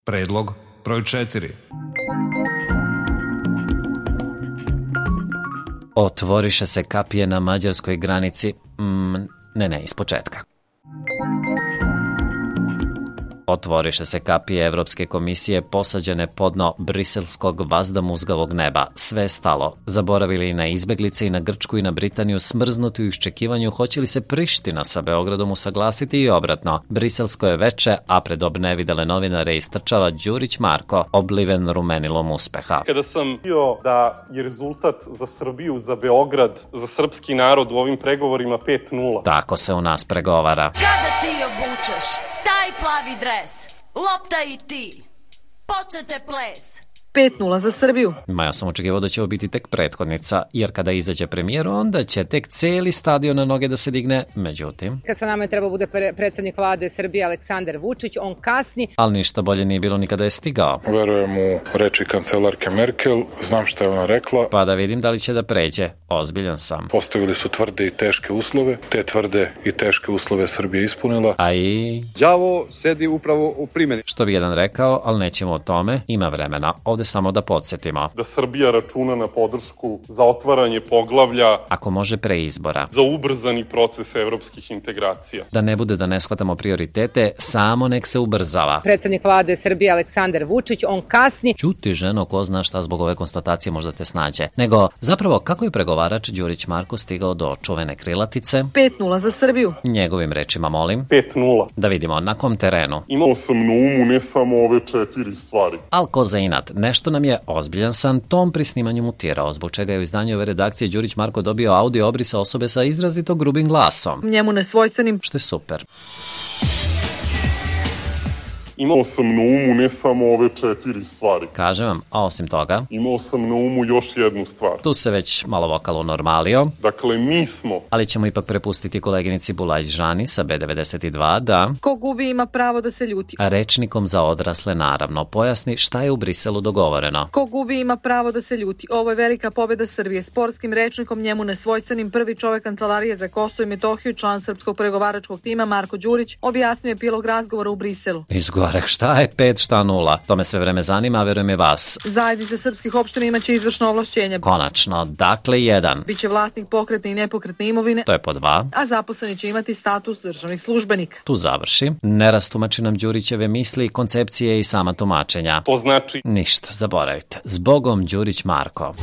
Predlog broj 4. Otvoriše se kapije na mađarskoj granici. Ne, ispočetka. Otvoriše se kapije Evropske komisije posađene pod dno briselskog vazda-muzgavog neba. Sve je stalo. Zaboravili i na izbeglice i na Grčku i na Britaniju, smrznuti u iščekivanju hoće li se Priština sa Beogradom usaglasiti i obratno. Briselsko je veče, a pred nevidele novinare istrčava Đurić Marko, obliven rumenilom uspeha. Kada sam bio da je rezultat za Srbiju, za Beograd, za srpski narod u ovim pregovorima 5:0. Tako se u nas pregovara. Kada ti obučeš taj plavi dres, lopta i ti, počete ples. 5:0 za Srbiju. Ja sam očekivao da će ovo biti tek prethodnica, jer kada izađe premijer, onda će tek celi stadion na noge da se digne. Međutim, kad sa nama je trebao bude predsjednik vlade Srbije Aleksandar Vučić, on kasni. Ali ništa bolje nije bilo nikada je stigao. Verujem u reči kancelarke Merkel, znam šta je ona rekla. Pa da vidim da li će da pređe. Ozbiljan sam. Postavili su tvrde i teške uslove. Te tvrde i teške uslove Srbija ispunila. A i... đavo sedi upravo u primjeni. Što bi jedan rekao, ali nećemo o tome, ima vremena. Ovde samo da podsjetimo. Da Srbija računa na podršku za otvaranje poglavlja. Ako može pre izbora. Za ubrzani proces evropskih integracija. Da ne bude da ne shvatamo prioritete, samo nek se ubrzava. Predsjednik vlade Srbije Aleksandar Vučić, on kasni. Ćuti ženo, ko zna šta zbog ove konstatacije možda te snađe. Nego, zapravo, kako je pregovarač Đurić Marko stigao do čuvene krilatice? 5:0 za Srbiju. Njegovim rečima, molim. 5:0. Da vidimo, na kom terenu? Imao sam na umu ne samo ove 4 stvari. Al ko za inat, nešto nam je ozbiljan san tom pri snimanju mutirao, zbog čega je u izdanju ove redakcije Đurić Marko dobio audio obrisa osobe sa izrazito grubim glasom. Njemu nesvojstvenim. Što je super. Imao sam na umu ne samo ove 4 stvari. Kažem vam, a osim toga... Imao sam na umu još jednu stvar. Tu se već malo vokal unormalio. Dakle, mi smo... Ali ćemo ipak prepustiti koleginici Bulajić Žani sa B92 da... Ko gubi ima pravo da se ljuti. A rečnikom za odrasle naravno pojasni šta je u Briselu dogovoreno. Ko gubi ima pravo da se ljuti. Ovo je velika pobjeda Srbije. Sportskim rečnikom njemu nesvojstvenim prvi čovek Kancelarije za Kosovo i Metohiju, član srpskog pregovaračkog tima Marko Đurić, objasnio epilog razgovora u Briselu. Šta je 5, šta 0? To me sve vreme zanima, a verujem i vas. Zajednica srpskih opština imaće izvršno ovlašćenje. Konačno, dakle 1. Biće vlasnik pokretne i nepokretne imovine. To je po 2. A zaposleni će imati status državnih službenika. Tu završi. Ne rastumači nam Đurićeve misli, koncepcije i sama tumačenja. To znači... Ništa, zaboravite. Zbogom Đurić Marko.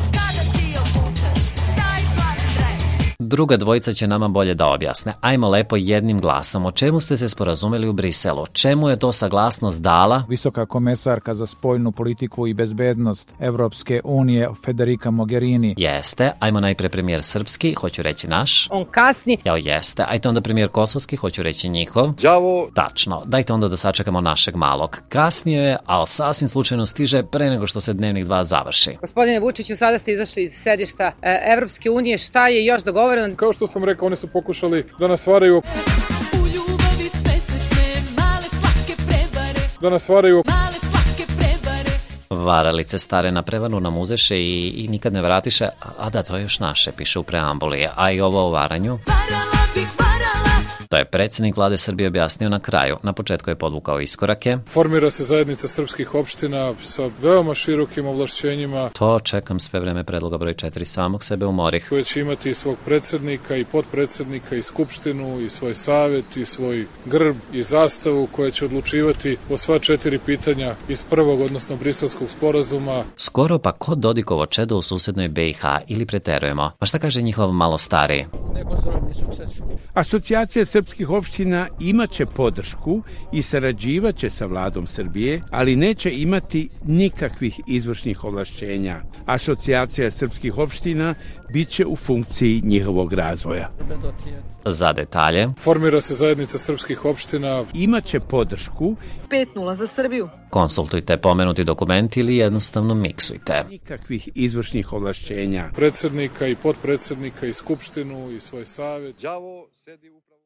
Druga dvojica će nama bolje da objasne. Ajmo lepo jednim glasom. O čemu ste se sporazumeli u Briselu? Čemu je to saglasnost dala? Visoka komesarka za spoljnu politiku i bezbednost Evropske unije Federica Mogherini. Jeste. Ajmo najpre premijer srpski, hoću reći naš. On kasni. Jao, jeste. Ajte onda premijer kosovski, hoću reći njihov. đavo. Tačno. Dajte onda da sačekamo našeg malog. Kasnije je, ali sasvim slučajno stiže pre nego što se Dnevnik 2 završi. Gospodine Vučiću, sada ste izašli iz sedišta Evropske unije. Šta je još dogovoreno? Kao što sam rekao, oni su pokušali da nas varaju. U ljubavi sve se sme, male slatke prevare. Da nas varaju. Male slatke prevare. Varalice stare na prevaru nam uzeše i nikad ne vratiše. A da, to je još naše, piše u preambuli. A i ovo o varanju? Varala bih varala. To je predsjednik vlade Srbije objasnio na kraju. Na početku je podvukao iskorake. Formira se zajednica srpskih opština sa veoma širokim ovlašćenjima. To čekam sve vreme predloga broj 4, samog sebe umorih. Koje će imati i svog predsjednika i potpredsjednika i skupštinu i svoj savjet i svoj grb i zastavu koja će odlučivati o sva 4 pitanja iz prvog, odnosno briselskog sporazuma. Skoro pa kod Dodikovo čedo u susednoj BiH ili preterujemo. Pa šta kaže njihov malo stariji? Asocijacija srpskih opština imaće podršku i sarađivaće sa vladom Srbije, ali neće imati nikakvih izvršnih ovlašćenja. Asocijacija srpskih opština biće u funkciji njihovog razvoja. Za detalje. Formira se zajednica srpskih opština. Imaće podršku. 5:0 za Srbiju. Konsultujte pomenuti dokument ili jednostavno miksujte. Nikakvih izvršnih ovlašćenja. Predsjednika i potpredsjednika i skupštinu i svoj savjet. đavo sedi upravo